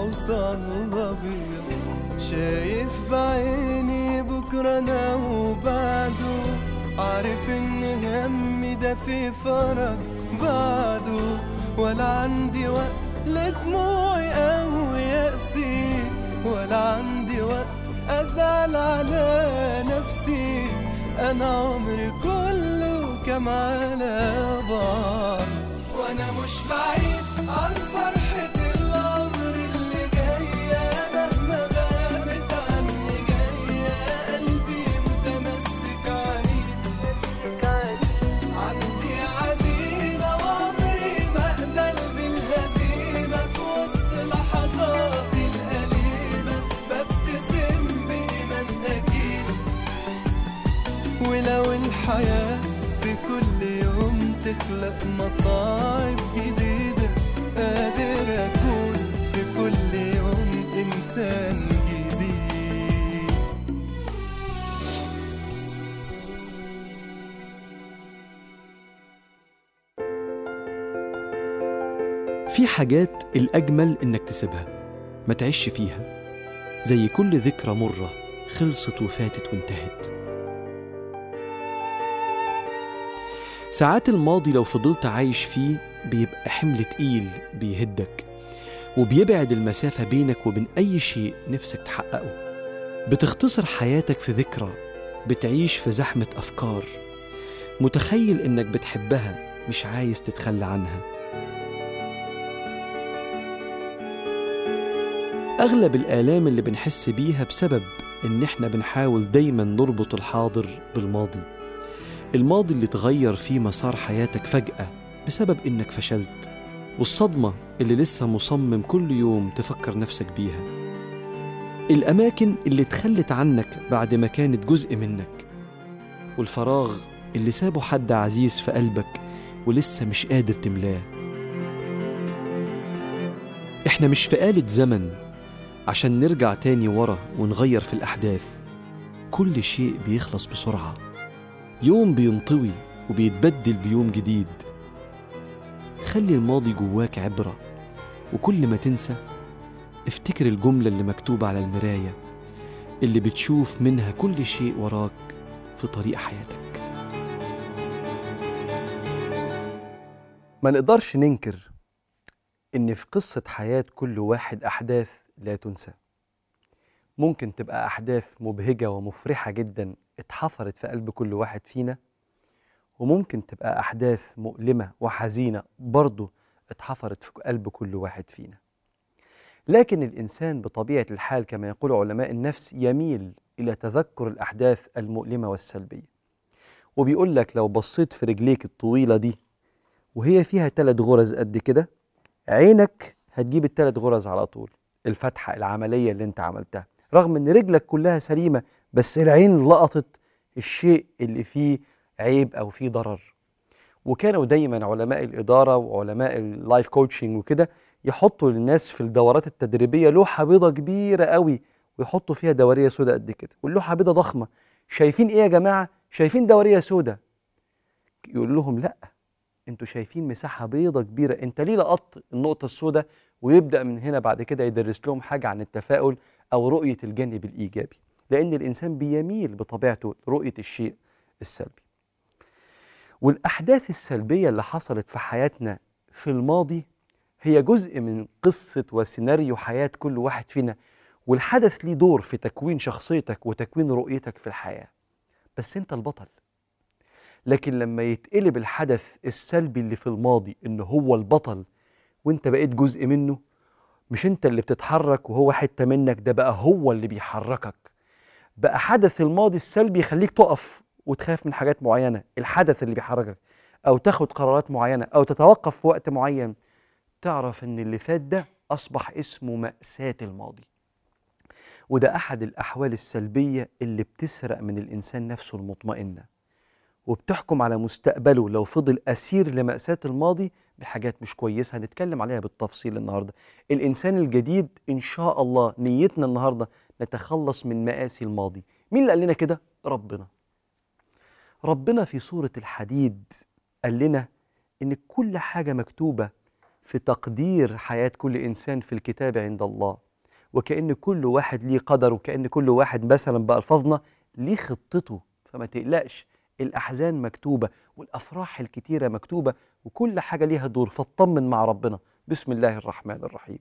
حصان أبيض، شايف بعيني بكرة أنا وبعده، عارف إن همي ده في فرج بعده، ولا عندي وقت لدموعي أو يأسي، ولا عندي وقت أزعل على نفسي. أنا عمري كله كام على بعض، وأنا مش بعيد عن فرحة العمر اللي جاية، مهما غابت عني جاية، قلبي متمسك عليك. عندي عزيمة وعمري ما أقبل بالهزيمة، في وسط لحظاتي الأليمة ببتسم بإيمان أكيد. ولو الحياة في كل يوم تخلق مصاعب جديدة، قادر أكون في كل يوم إنسان جديد. في حاجات الأجمل إنك تسيبها، ما تعيش فيها، زي كل ذكرى مرة خلصت وفاتت وانتهت. ساعات الماضي لو فضلت عايش فيه بيبقى حمل تقيل بيهدك، وبيبعد المسافة بينك وبين أي شيء نفسك تحققه. بتختصر حياتك في ذكرى، بتعيش في زحمة أفكار، متخيل إنك بتحبها مش عايز تتخلى عنها. أغلب الآلام اللي بنحس بيها بسبب إن إحنا بنحاول دايما نربط الحاضر بالماضي، الماضي اللي تغير فيه مسار حياتك فجأة بسبب إنك فشلت، والصدمة اللي لسه مصمم كل يوم تفكر نفسك بيها، الأماكن اللي اتخلت عنك بعد ما كانت جزء منك، والفراغ اللي سابه حد عزيز في قلبك ولسه مش قادر تملاه. إحنا مش في آلة زمن عشان نرجع تاني ورا ونغير في الأحداث. كل شيء بيخلص بسرعة، يوم بينطوي وبيتبدل بيوم جديد. خلي الماضي جواك عبرة، وكل ما تنسى افتكر الجملة اللي مكتوبة على المراية اللي بتشوف منها كل شيء وراك في طريق حياتك. ما نقدرش ننكر إن في قصة حياة كل واحد أحداث لا تنسى. ممكن تبقى أحداث مبهجة ومفرحة جدا اتحفرت في قلب كل واحد فينا، وممكن تبقى أحداث مؤلمة وحزينة برضو اتحفرت في قلب كل واحد فينا. لكن الإنسان بطبيعة الحال كما يقول علماء النفس يميل إلى تذكر الأحداث المؤلمة والسلبية. وبيقول لك لو بصيت في رجليك الطويلة دي وهي فيها 3 غرز قد كده، عينك هتجيب ال3 غرز على طول، الفتحة العملية اللي انت عملتها، رغم ان رجلك كلها سليمة بس العين لقطت الشيء اللي فيه عيب او فيه ضرر. وكانوا دايما علماء الإدارة وعلماء اللايف كوتشنج وكده يحطوا للناس في الدورات التدريبية لوحة بيضة كبيرة قوي، ويحطوا فيها دورية سودة قد كده، واللوحة بيضة ضخمة. شايفين ايه يا جماعة؟ شايفين دورية سودة. يقول لهم لا، انتوا شايفين مساحة بيضة كبيرة، انت ليه لقطت النقطة السوداء؟ ويبدأ من هنا بعد كده يدرس لهم حاجة عن التفاؤل أو رؤية الجانب الإيجابي، لأن الإنسان بيميل بطبيعته لرؤية الشيء السلبي. والأحداث السلبية اللي حصلت في حياتنا في الماضي هي جزء من قصة وسيناريو حياة كل واحد فينا، والحدث ليه دور في تكوين شخصيتك وتكوين رؤيتك في الحياة، بس أنت البطل. لكن لما يتقلب الحدث السلبي اللي في الماضي إنه هو البطل وانت بقيت جزء منه، مش انت اللي بتتحرك وهو حتة منك، ده بقى هو اللي بيحركك. بقى حدث الماضي السلبي يخليك تقف وتخاف من حاجات معينة، الحدث اللي بيحركك، أو تاخد قرارات معينة، أو تتوقف في وقت معين. تعرف إن اللي فات ده أصبح اسمه مأساة الماضي. وده أحد الأحوال السلبية اللي بتسرق من الإنسان نفسه المطمئنة، وبتحكم على مستقبله لو فضل أسير لمأساة الماضي بحاجات مش كويسة هنتكلم عليها بالتفصيل النهاردة. الإنسان الجديد إن شاء الله نيتنا النهاردة نتخلص من مآسي الماضي. مين اللي قال لنا كده؟ ربنا. ربنا في سورة الحديد قال لنا إن كل حاجة مكتوبة في تقدير حياة كل إنسان في الكتاب عند الله، وكأن كل واحد ليه قدر، وكأن كل واحد مثلا بألفاظنا ليه خطته. فما تقلقش، الأحزان مكتوبة والأفراح الكتيرة مكتوبة، وكل حاجة ليها دور، فاطمن مع ربنا. بسم الله الرحمن الرحيم.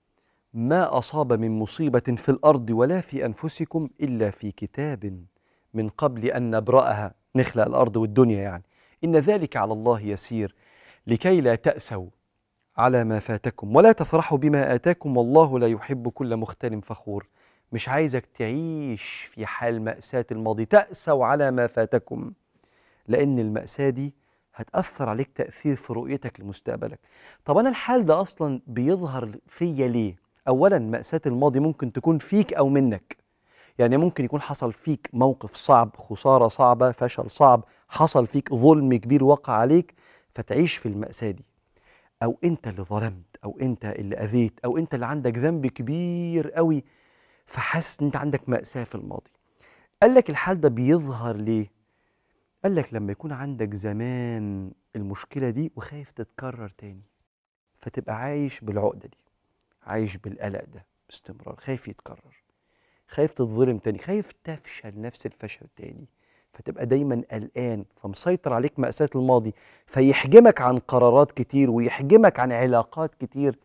ما أصاب من مصيبة في الأرض ولا في أنفسكم إلا في كتاب من قبل أن نبرأها، نخلق الأرض والدنيا يعني، إن ذلك على الله يسير، لكي لا تأسوا على ما فاتكم ولا تفرحوا بما آتاكم والله لا يحب كل مختال فخور. مش عايزك تعيش في حال مأساة الماضي، تأسوا على ما فاتكم، لأن المأساة دي هتأثر عليك تأثير في رؤيتك لمستقبلك. طب أنا الحال ده أصلا بيظهر فيا ليه؟ أولا مأساة الماضي ممكن تكون فيك أو منك، يعني ممكن يكون حصل فيك موقف صعب، خسارة صعبة، فشل صعب، حصل فيك ظلم كبير وقع عليك فتعيش في المأساة دي، أو أنت اللي ظلمت، أو أنت اللي أذيت، أو أنت اللي عندك ذنب كبير قوي فحاسس أن أنت عندك مأساة في الماضي. قال لك الحال ده بيظهر ليه؟ قال لك لما يكون عندك زمان المشكلة دي وخايف تتكرر تاني، فتبقى عايش بالعقدة دي، عايش بالقلق ده باستمرار، خايف يتكرر، خايف تتظلم تاني، خايف تفشل نفس الفشل تاني، فتبقى دايما قلقان، فمسيطر عليك مأساة الماضي، فيحجمك عن قرارات كتير ويحجمك عن علاقات كتير.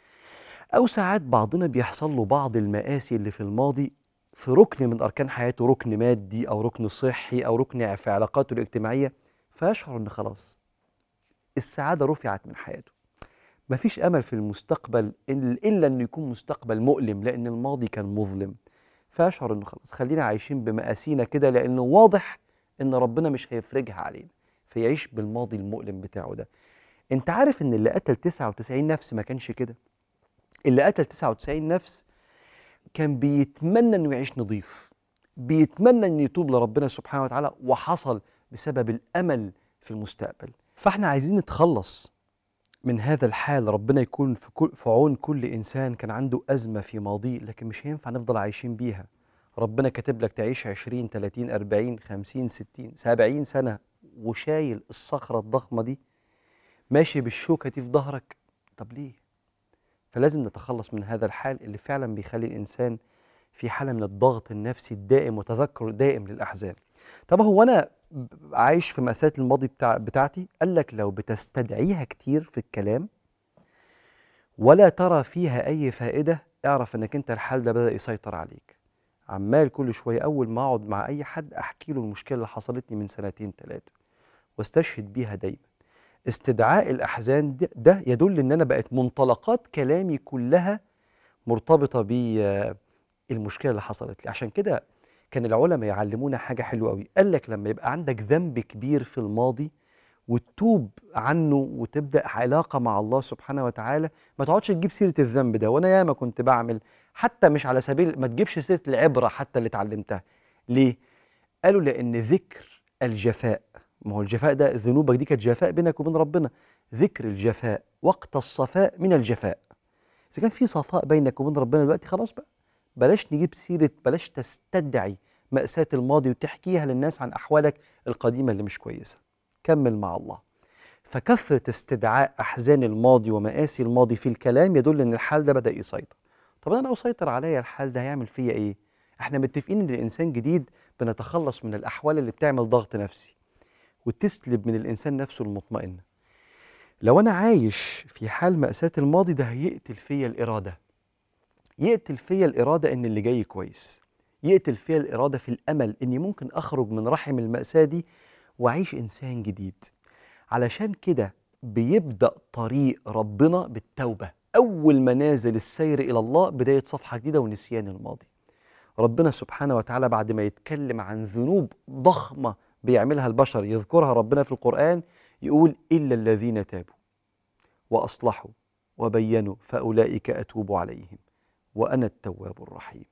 أو ساعات بعضنا بيحصل له بعض المآسي اللي في الماضي في ركن من أركان حياته، ركن مادي أو ركن صحي أو ركن في علاقاته الاجتماعية، فيشعر إن خلاص السعادة رفعت من حياته، مفيش أمل في المستقبل إلا إنه يكون مستقبل مؤلم لأن الماضي كان مظلم، فيشعر إنه خلاص خلينا عايشين بمآسينا كده لأنه واضح إن ربنا مش هيفرجها علينا، فيعيش بالماضي المؤلم بتاعه ده. أنت عارف إن اللي قتل 99 نفس ما كانش كده؟ اللي قتل 99 نفس كان بيتمنى إنه يعيش نظيف، بيتمنى إنه يتوب لربنا سبحانه وتعالى، وحصل بسبب الأمل في المستقبل. فإحنا عايزين نتخلص من هذا الحال. ربنا يكون في عون كل إنسان كان عنده أزمة في ماضيه، لكن مش هينفع نفضل عايشين بيها. ربنا كاتب لك تعيش 20 30 40 50 60 70 سنة وشايل الصخرة الضخمة دي، ماشي بالشوكة دي في ظهرك. طب ليه؟ فلازم نتخلص من هذا الحال اللي فعلا بيخلي الإنسان في حالة من الضغط النفسي الدائم وتذكر دائم للأحزان. طب هو أنا عايش في مأساة الماضي بتاعتي؟ قال لك لو بتستدعيها كتير في الكلام ولا ترى فيها أي فائدة، اعرف أنك أنت الحال ده بدأ يسيطر عليك. عمال كل شوية أول ما أقعد مع أي حد أحكي له المشكلة اللي حصلت لي من 2 3 واستشهد بيها دايما. استدعاء الأحزان ده يدل أن أنا بقت منطلقات كلامي كلها مرتبطة بالمشكلة اللي حصلت لي. عشان كده كان العلماء يعلمونا حاجة حلوة قوي، قال لك لما يبقى عندك ذنب كبير في الماضي وتتوب عنه وتبدأ علاقة مع الله سبحانه وتعالى، ما تقعدش تجيب سيرة الذنب ده. وأنا ياما كنت بعمل، حتى مش على سبيل ما تجيبش سيرة العبرة حتى اللي اتعلمتها. ليه؟ قالوا لأن ذكر الجفاء، ما هو الجفاء ده ذنوبك دي كانت جفاء بينك وبين ربنا، ذكر الجفاء وقت الصفاء من الجفاء. إذا كان في صفاء بينك وبين ربنا دلوقتي خلاص بقى بلاش نجيب سيرة، بلاش تستدعي مأساة الماضي وتحكيها للناس عن أحوالك القديمة اللي مش كويسة. كمل مع الله. فكثرة استدعاء أحزان الماضي ومآسي الماضي في الكلام يدل أن الحال ده بدأ يسيطر. طب أنا لو سيطر عليا الحال ده هيعمل فيا إيه؟ إحنا متفقين أن الإنسان جديد بنتخلص من الأحوال اللي بتعمل ضغط نفسي وتسلب من الإنسان نفسه المطمئنة. لو أنا عايش في حال مأساة الماضي ده هيقتل فيا الإرادة، يقتل فيا الإرادة إن اللي جاي كويس، يقتل فيا الإرادة في الأمل إني ممكن أخرج من رحم المأساة دي وأعيش إنسان جديد. علشان كده بيبدأ طريق ربنا بالتوبة، أول منازل السير إلى الله بداية صفحة جديدة ونسيان الماضي. ربنا سبحانه وتعالى بعد ما يتكلم عن ذنوب ضخمة بيعملها البشر يذكرها ربنا في القرآن، يقول إلا الذين تابوا وأصلحوا وبينوا فأولئك أتوب عليهم وأنا التواب الرحيم.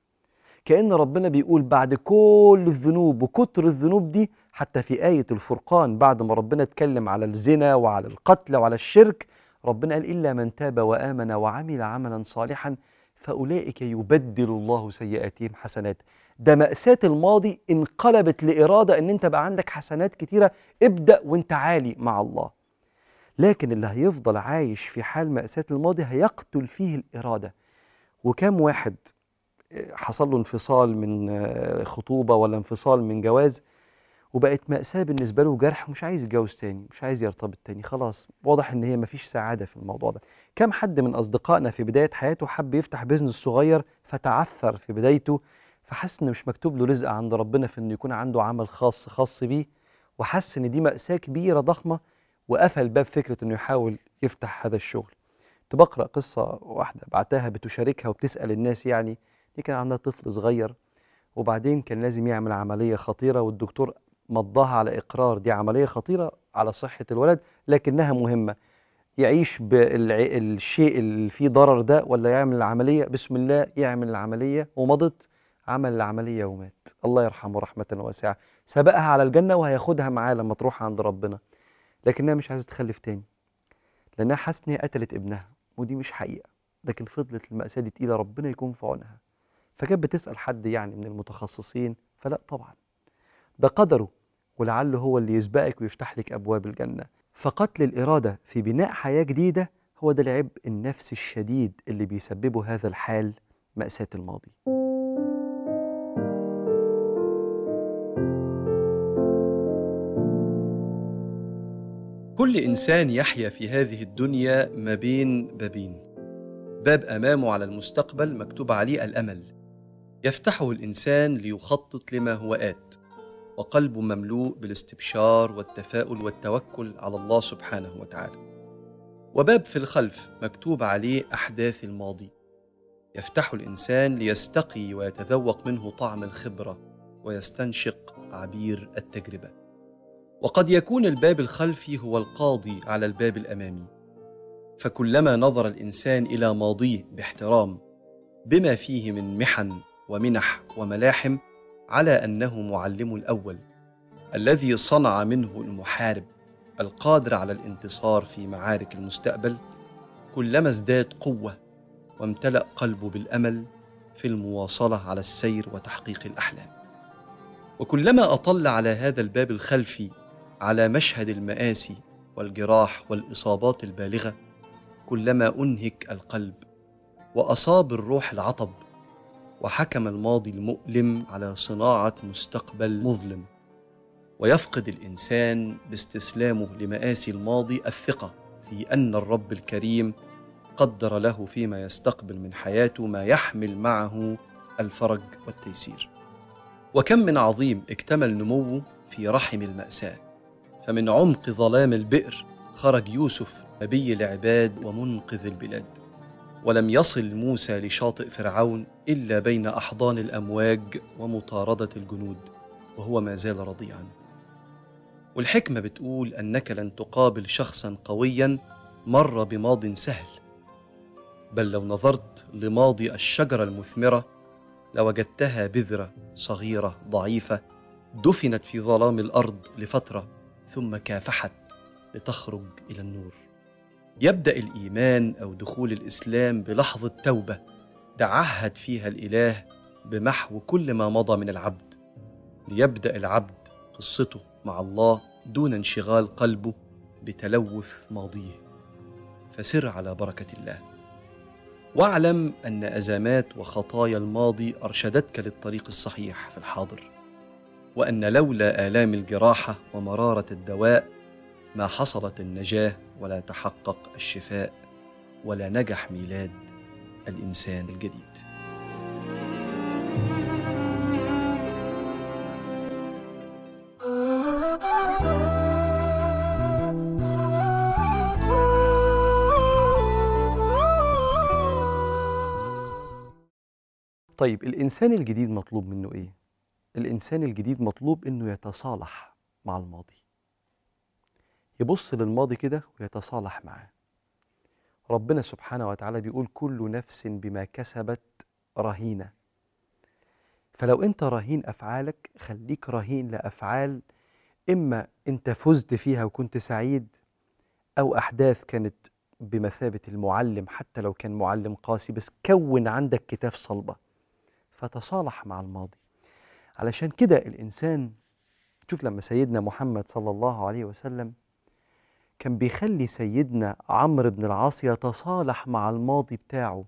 كأن ربنا بيقول بعد كل الذنوب وكتر الذنوب دي، حتى في آية الفرقان بعد ما ربنا اتكلم على الزنا وعلى القتل وعلى الشرك، ربنا قال إلا من تاب وآمن وعمل عملا صالحا فأولئك يبدل الله سيئاتهم حسنات. ده مأساة الماضي انقلبت لإرادة إن أنت بقى عندك حسنات كتيرة. ابدأ وأنت عالي مع الله. لكن اللي هيفضل عايش في حال مأساة الماضي هيقتل فيه الإرادة. وكم واحد حصل له انفصال من خطوبة ولا انفصال من جواز، وبقت مأساة بالنسبة له، جرح، مش عايز يتجوز تاني، مش عايز يرتبط تاني، خلاص واضح ان هي مفيش سعادة في الموضوع ده. كم حد من أصدقائنا في بداية حياته حب يفتح بيزنس صغير فتعثر في بدايته، فحس ان مش مكتوب له رزق عند ربنا في انه يكون عنده عمل خاص بيه، وحس ان دي مأساة كبيرة ضخمة، وقفل باب فكرة انه يحاول يفتح هذا الشغل. كنت بقرأ قصة واحدة بعتها بتشاركها وبتسأل الناس، يعني دي كان عندها طفل صغير، وبعدين كان لازم يعمل عملية خطيرة، والدكتور مضاها على إقرار دي عملية خطيرة على صحة الولد لكنها مهمة، يعيش بالشيء اللي فيه ضرر ده ولا يعمل العملية. بسم الله، يعمل العملية، ومضت، عمل العملية ومات، الله يرحمه رحمة واسعة، سبقها على الجنة وهياخدها معاه لما تروح عند ربنا. لكنها مش عايزة تخلف تاني لأنها حاسة إن هي قتلت ابنها، ودي مش حقيقة، لكن فضلت المأساة دي تقيلة، ربنا يكون في عونها. فكانت بتسأل حد يعني من المتخصصين، فلا طبعا، ده قدره، ولعله هو اللي يسبقك ويفتح لك أبواب الجنة. فقتل الإرادة في بناء حياة جديدة هو ده العبء النفسي الشديد اللي بيسببه هذا الحال، مأساة الماضي. كل إنسان يحيا في هذه الدنيا ما بين بابين، باب أمامه على المستقبل مكتوب عليه الأمل، يفتحه الإنسان ليخطط لما هو آت، وقلبه مملوء بالاستبشار والتفاؤل والتوكل على الله سبحانه وتعالى. وباب في الخلف مكتوب عليه أحداث الماضي، يفتحه الإنسان ليستقي ويتذوق منه طعم الخبرة ويستنشق عبير التجربة. وقد يكون الباب الخلفي هو القاضي على الباب الأمامي، فكلما نظر الإنسان إلى ماضيه باحترام بما فيه من محن ومنح وملاحم، على أنه معلم الأول الذي صنع منه المحارب القادر على الانتصار في معارك المستقبل، كلما ازداد قوة وامتلأ قلبه بالأمل في المواصلة على السير وتحقيق الأحلام. وكلما أطل على هذا الباب الخلفي على مشهد المآسي والجراح والإصابات البالغة، كلما أنهك القلب وأصاب الروح العطب، وحكم الماضي المؤلم على صناعة مستقبل مظلم. ويفقد الإنسان باستسلامه لمآسي الماضي الثقة في أن الرب الكريم قدر له فيما يستقبل من حياته ما يحمل معه الفرج والتيسير. وكم من عظيم اكتمل نموه في رحم المأساة، فمن عمق ظلام البئر خرج يوسف نبي العباد ومنقذ البلاد، ولم يصل موسى لشاطئ فرعون إلا بين أحضان الأمواج ومطاردة الجنود وهو ما زال رضيعا. والحكمة بتقول أنك لن تقابل شخصا قويا مر بماض سهل، بل لو نظرت لماضي الشجرة المثمرة لوجدتها بذرة صغيرة ضعيفة دفنت في ظلام الأرض لفترة ثم كافحت لتخرج إلى النور. يبدأ الإيمان أو دخول الإسلام بلحظة توبة تعهد فيها الإله بمحو كل ما مضى من العبد، ليبدأ العبد قصته مع الله دون انشغال قلبه بتلوث ماضيه. فسر على بركة الله، واعلم أن أزمات وخطايا الماضي أرشدتك للطريق الصحيح في الحاضر، وأن لولا آلام الجراحة ومرارة الدواء ما حصلت النجاة ولا تحقق الشفاء ولا نجح ميلاد الإنسان الجديد. طيب الإنسان الجديد مطلوب منه إيه؟ الإنسان الجديد مطلوب إنه يتصالح مع الماضي، يبص للماضي كده ويتصالح معاه. ربنا سبحانه وتعالى بيقول كل نفس بما كسبت رهينة. فلو أنت رهين أفعالك، خليك رهين لأفعال إما أنت فزت فيها وكنت سعيد، أو أحداث كانت بمثابة المعلم حتى لو كان معلم قاسي، بس كون عندك كتاف صلبة، فتصالح مع الماضي. علشان كده الإنسان، شوف لما سيدنا محمد صلى الله عليه وسلم كان بيخلي سيدنا عمرو بن العاص يتصالح مع الماضي بتاعه.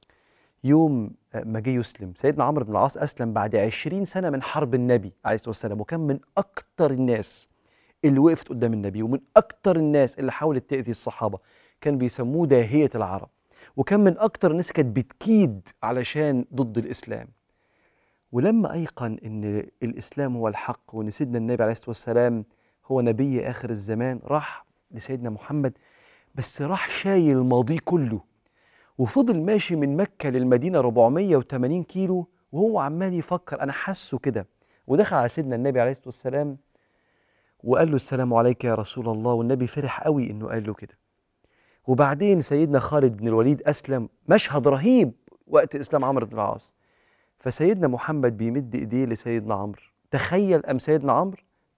يوم ما جه يسلم سيدنا عمرو بن العاص، أسلم بعد 20 سنة من حرب النبي عليه الصلاة والسلام، وكان من أكتر الناس اللي وقفت قدام النبي، ومن أكتر الناس اللي حاولت تأذي الصحابة. كان بيسموه داهية العرب، وكان من أكتر الناس كانت بتكيد علشان ضد الإسلام. ولما أيقن إن الإسلام هو الحق، وإن سيدنا النبي عليه الصلاة والسلام هو نبي آخر الزمان، راح لسيدنا محمد، بس راح شايل الماضي كله، وفضل ماشي من مكة للمدينة 480 كيلو وهو عمال يفكر. أنا حاسه كده. ودخل على سيدنا النبي عليه الصلاة والسلام وقال له السلام عليك يا رسول الله، والنبي فرح قوي إنه قال له كده. وبعدين سيدنا خالد بن الوليد أسلم، مشهد رهيب وقت إسلام عمرو بن العاص. فسيدنا محمد بيمد إيديه لسيدنا عمرو، تخيل سيدنا عمرو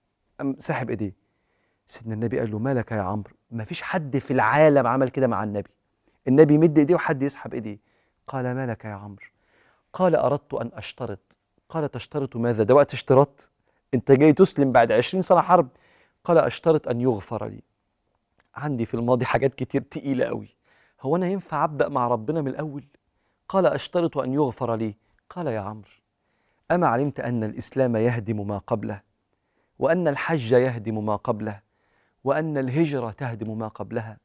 سحب إيديه. سيدنا النبي قال له مالك يا عمرو؟ ما فيش حد في العالم عمل كده مع النبي. النبي يمد إيديه وحد يسحب إيديه. قال مالك يا عمرو؟ قال أردت أن أشترط. قال تشترط ماذا؟ ده وقت اشتراط؟ أنت جاي تسلم بعد 20 سنة حرب. قال أشترط أن يغفر لي. عندي في الماضي حاجات كتير تقيلة قوي، هو أنا ينفع أبدأ مع ربنا من الأول؟ قال أشترط أن يغفر لي. قال يا عمرو، أما علمت أن الإسلام يهدم ما قبله، وأن الحج يهدم ما قبله، وأن الهجرة تهدم ما قبلها؟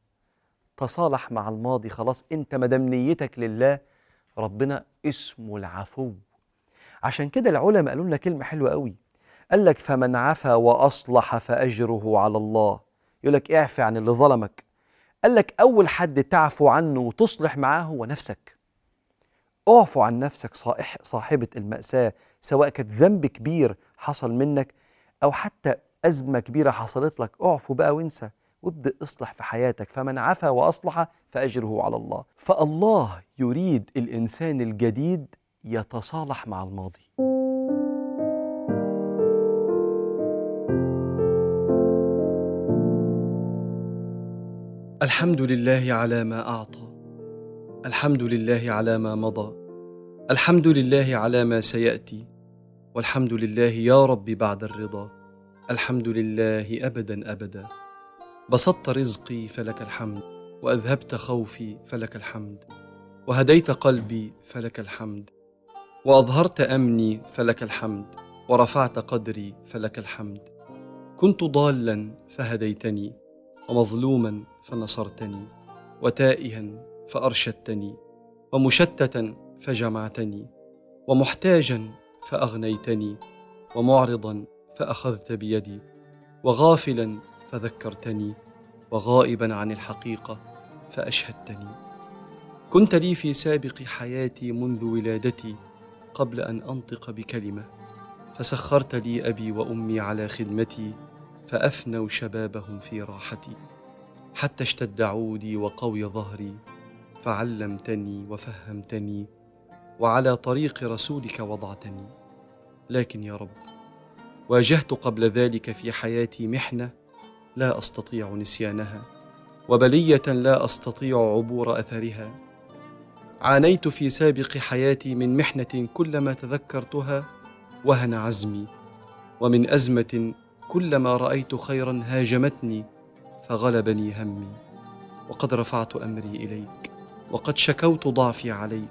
تصالح مع الماضي خلاص. أنت مدام نيتك لله، ربنا اسمه العفو. عشان كده العلماء قالوا لنا كلمة حلوة قوي، قال لك فمن عفا وأصلح فأجره على الله. يقول لك اعفي عن اللي ظلمك. قال لك أول حد تعفو عنه وتصلح معاه هو نفسك. اعفو عن نفسك صاحبة المأساة، سواء كانت ذنب كبير حصل منك أو حتى أزمة كبيرة حصلت لك. اعفو بقى وانسى وابدأ اصلح في حياتك. فمن عفا وأصلح فأجره على الله. فالله يريد الإنسان الجديد يتصالح مع الماضي. الحمد لله على ما أعطى، الحمد لله على ما مضى، الحمد لله على ما سيأتي، والحمد لله يا رب بعد الرضا. الحمد لله أبدا أبدا. بسطت رزقي فلك الحمد، وأذهبت خوفي فلك الحمد، وهديت قلبي فلك الحمد، وأظهرت أمني فلك الحمد، ورفعت قدري فلك الحمد. كنت ضالا فهديتني، ومظلوما فنصرتني، وتائها فأرشدتني، ومشتتا فجمعتني، ومحتاجا فأغنيتني، ومعرضا فأخذت بيدي، وغافلا فذكرتني، وغائبا عن الحقيقة فأشهدتني. كنت لي في سابق حياتي منذ ولادتي قبل أن أنطق بكلمة، فسخرت لي أبي وأمي على خدمتي، فأفنوا شبابهم في راحتي، حتى اشتد عودي وقوي ظهري، فعلمتني وفهمتني، وعلى طريق رسولك وضعتني. لكن يا رب، واجهت قبل ذلك في حياتي محنة لا أستطيع نسيانها، وبلية لا أستطيع عبور أثرها. عانيت في سابق حياتي من محنة كلما تذكرتها وهن عزمي، ومن أزمة كلما رأيت خيرا هاجمتني فغلبني همي. وقد رفعت أمري إليك، وقد شكوت ضعفي عليك،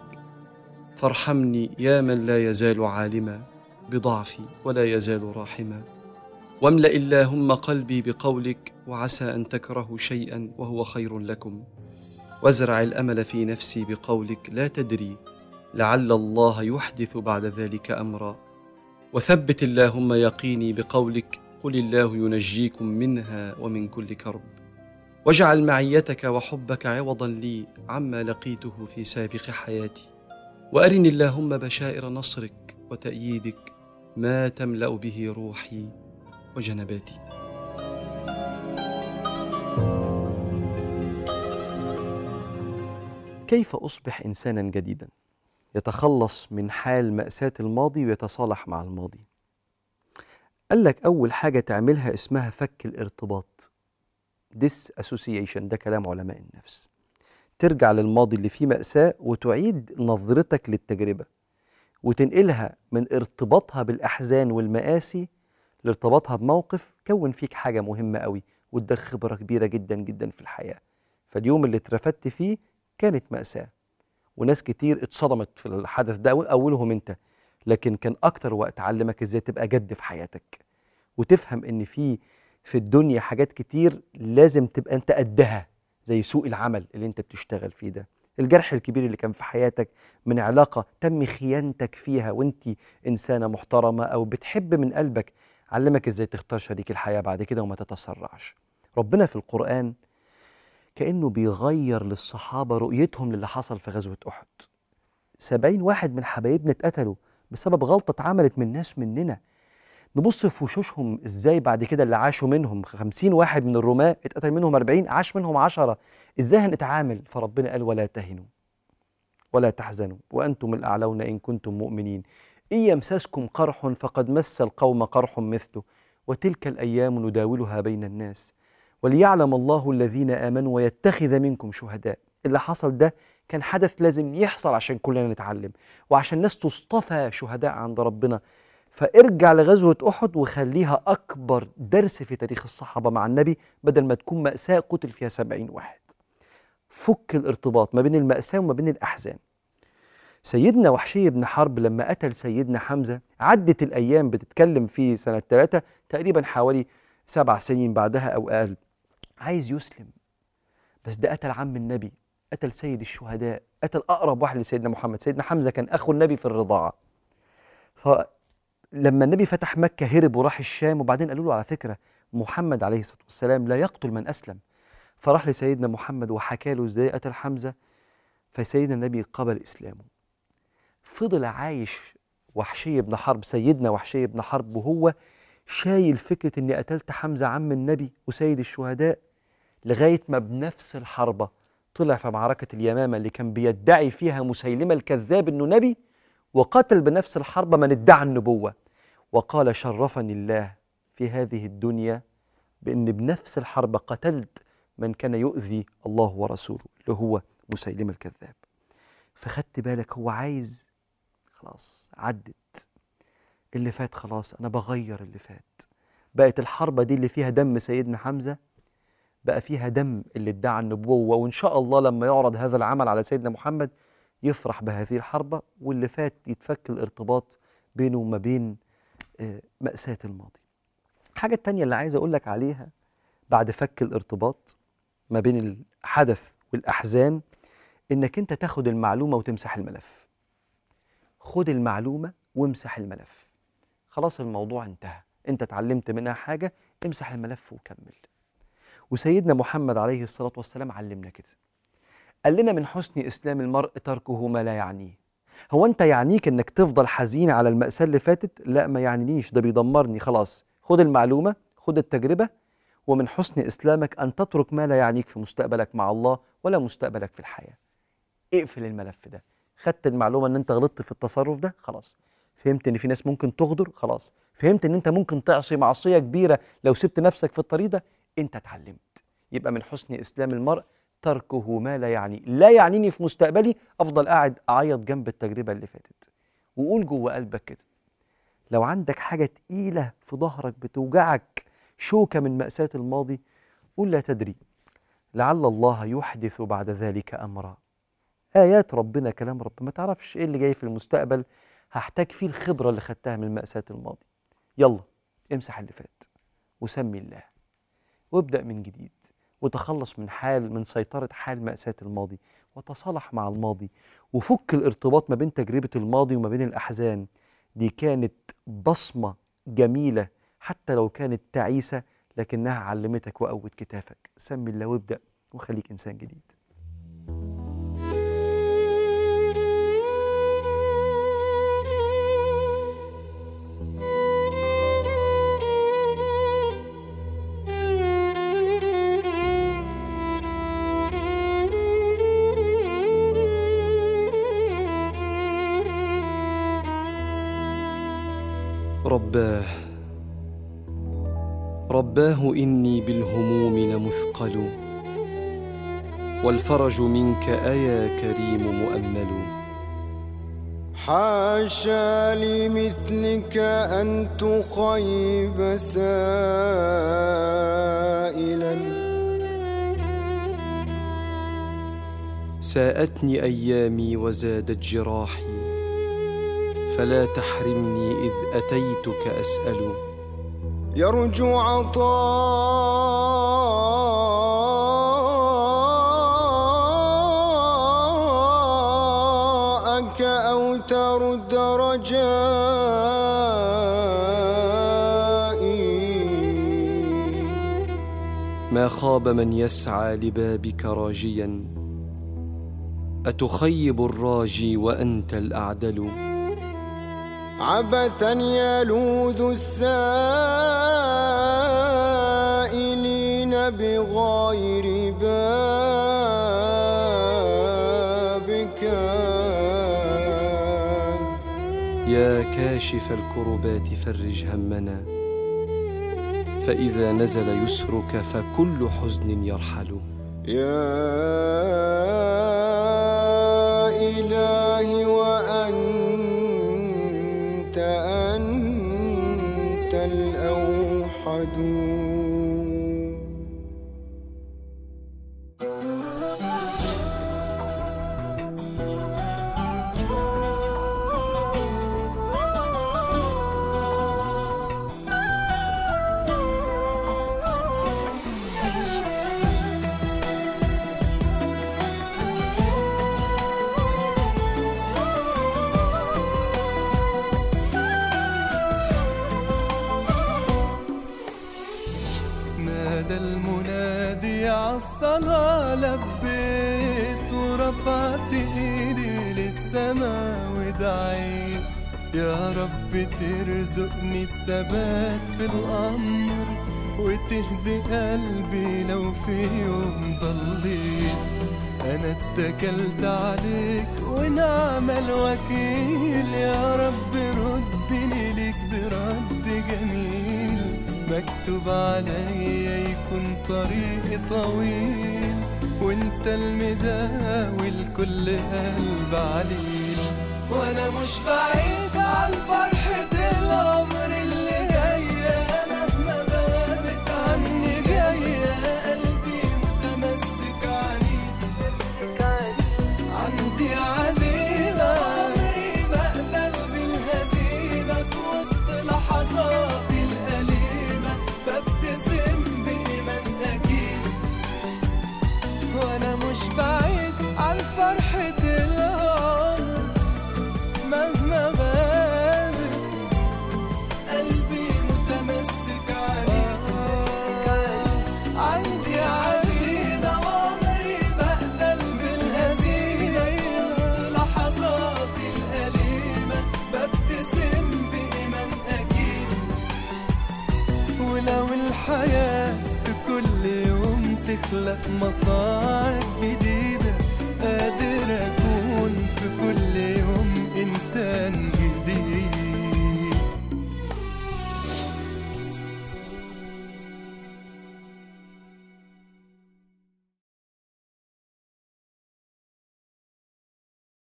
فارحمني يا من لا يزال عالما بضعفي ولا يزال راحما. واملأ اللهم قلبي بقولك، وعسى أن تكرهوا شيئا وهو خير لكم. وازرع الأمل في نفسي بقولك، لا تدري لعل الله يحدث بعد ذلك أمرا. وثبت اللهم يقيني بقولك، قل الله ينجيكم منها ومن كل كرب. واجعل معيتك وحبك عوضا لي عما لقيته في سابق حياتي. وأرني اللهم بشائر نصرك وتأييدك ما تملأ به روحي وجنباتي. كيف أصبح إنسانا جديدا يتخلص من حال مأساة الماضي ويتصالح مع الماضي؟ قال لك أول حاجة تعملها اسمها فك الارتباط، disassociation، ده كلام علماء النفس. ترجع للماضي اللي فيه مأساة وتعيد نظرتك للتجربة، وتنقلها من ارتباطها بالأحزان والمآسي لارتباطها بموقف كون فيك حاجة مهمة قوي، واداك خبرة كبيرة جدا جدا في الحياة. فاليوم اللي اترفدت فيه كانت مأساة، وناس كتير اتصدمت في الحدث ده، أولهم أنت، لكن كان أكتر وقت علمك إزاي تبقى جد في حياتك، وتفهم إن في الدنيا حاجات كتير لازم تبقى أنت قدها، زي سوق العمل اللي أنت بتشتغل فيه ده، الجرح الكبير اللي كان في حياتك من علاقة تم خيانتك فيها وأنت إنسانة محترمة أو بتحب من قلبك، علمك إزاي تختار شريك الحياة بعد كده وما تتسرعش. ربنا في القرآن كأنه بيغير للصحابة رؤيتهم للي حصل في غزوة أحد. 70 واحد من حبايبنا اتقتلوا بسبب غلطة اتعملت من ناس مننا. نبص في وشوشهم ازاي بعد كده اللي عاشوا منهم 50 واحد من الرماة اتقتل منهم 40، عاش منهم 10، ازاي هنتعامل؟ فربنا قال ولا تهنوا ولا تحزنوا وأنتم الأعلون إن كنتم مؤمنين، إن يمسسكم قرح فقد مس القوم قرح مثله وتلك الأيام نداولها بين الناس وليعلم الله الذين آمنوا ويتخذ منكم شهداء. اللي حصل ده كان حدث لازم يحصل عشان كلنا نتعلم وعشان الناس تصطفى شهداء عند ربنا. فارجع لغزوة أحد وخليها أكبر درس في تاريخ الصحابة مع النبي، بدل ما تكون مأساة قتل فيها 70 واحد. فك الارتباط ما بين المأساة وما بين الأحزان. سيدنا وحشي بن حرب لما قتل سيدنا حمزة عدت الأيام، بتتكلم في سنة 3 تقريبا، حوالي 7 سنين بعدها أو أقل، عايز يسلم، بس ده قتل عم النبي، قتل سيد الشهداء، قتل أقرب واحد لسيدنا محمد. سيدنا حمزة كان أخو النبي في الرضاعة. فلما النبي فتح مكة هرب وراح الشام، وبعدين قالوا له على فكرة محمد عليه الصلاة والسلام لا يقتل من أسلم، فراح لسيدنا محمد وحكى له ازاي قتل حمزة، فسيدنا النبي قبل إسلامه. فضل عايش وحشي بن حرب، سيدنا وحشي بن حرب، وهو شايل فكرة إني قتلت حمزة عم النبي وسيد الشهداء، لغاية ما بنفس الحربة طلع في معركة اليمامة اللي كان بيدعي فيها مسيلمة الكذاب إنه نبي، وقتل بنفس الحربة من ادعى النبوة، وقال شرفني الله في هذه الدنيا بأن بنفس الحربة قتلت من كان يؤذي الله ورسوله اللي هو مسيلمة الكذاب. فخدت بالك هو عايز خلاص، عدت اللي فات خلاص، أنا بغير اللي فات، بقت الحربة دي اللي فيها دم سيدنا حمزة بقى فيها دم اللي ادعى النبوة، وإن شاء الله لما يعرض هذا العمل على سيدنا محمد يفرح بهذه الحربة، واللي فات يتفك الارتباط بينه وما بين مأساة الماضي. الحاجة التانية اللي عايز أقول لك عليها بعد فك الارتباط ما بين الحدث والأحزان، إنك أنت تاخد المعلومة وتمسح الملف. خد المعلومة وامسح الملف، خلاص الموضوع انتهى، أنت اتعلمت منها حاجة، امسح الملف وكمل. وسيدنا محمد عليه الصلاة والسلام علمنا كده، قال لنا من حسن إسلام المرء تركه ما لا يعنيه. هو أنت يعنيك إنك تفضل حزين على المأساة اللي فاتت؟ لا، ما يعنينيش، ده بيدمرني. خلاص خد المعلومة، خد التجربة، ومن حسن إسلامك أن تترك ما لا يعنيك في مستقبلك مع الله ولا مستقبلك في الحياة. اقفل الملف ده. خدت المعلومة إن أنت غلطت في التصرف ده، خلاص. فهمت إن في ناس ممكن تغدر، خلاص. فهمت إن أنت ممكن تعصي معصية كبيرة لو سبت نفسك في الطريق ده، أنت اتعلمت. يبقى من حسن إسلام المرء تركه ما لا يعني، لا يعنيني في مستقبلي أفضل قاعد أعيط جنب التجربة اللي فاتت. وقول جوه قلبك كده، لو عندك حاجة تقيلة في ظهرك بتوجعك، شوكة من مأساة الماضي، قول لا تدري لعل الله يحدث بعد ذلك أمرا. آيات ربنا، كلام ربنا، ما تعرفش إيه اللي جاي في المستقبل، هحتاج فيه الخبرة اللي خدتها من مأساة الماضي. يلا امسح اللي فات وسمي الله وابدأ من جديد، وتخلص من سيطرة حال مأساة الماضي، وتصالح مع الماضي، وفك الارتباط ما بين تجربة الماضي وما بين الأحزان. دي كانت بصمة جميلة حتى لو كانت تعيسة، لكنها علمتك وقوت كتافك. سمي الله وابدأ وخليك إنسان جديد. رباه إني بالهموم لمثقل، والفرج منك أيا كريم مؤمل. حاشا لمثلك أن تخيب سائلا ساءتني أيامي وزادت جراحي، فلا تحرمني إذ أتيتك أسأل. يرجو عطاءك أو ترد رجائي. ما خاب من يسعى لبابك راجيا، أتخيب الراجي وأنت الأعدل. عبثا يلوذ السائلين بغير بابك. يا كاشف الكربات فرج همنا، فإذا نزل يسرك فكل حزن يرحل. يا إلهي وأنت الأوحد. نادى المنادي عالصلاة، لبيت ورفعت ايدي للسما ودعيت يا رب ترزقني الثبات في الأمر، وتهدي قلبي لو في يوم ضليت. أنا اتكلت عليك ونعم الوكيل، يا رب ردني ليك برد جميل. مكتوب عليا يكون طريقي طويل، وانت المداوي لكل قلب عليل. وانا مش بعيد عن فرحة العمر اللي جاية، مهما غابت عني جاية. قلبي متمسك عليك، عندي عزيمة عمري بقبل بالهزيمة. في وسط لحظاتي الأليمة ببتسم بإيمان أكيد. وأنا مش بعيد عن فرحة العمر مهما غابت، قلبي متمسك عليك. عندي عزيمة وعمري بقبل بالهزيمة. في وسط لحظاتي الأليمة ببتسم بإيمان أكيد. ولو الحياة في كل يوم تخلق مصاعب جديدة،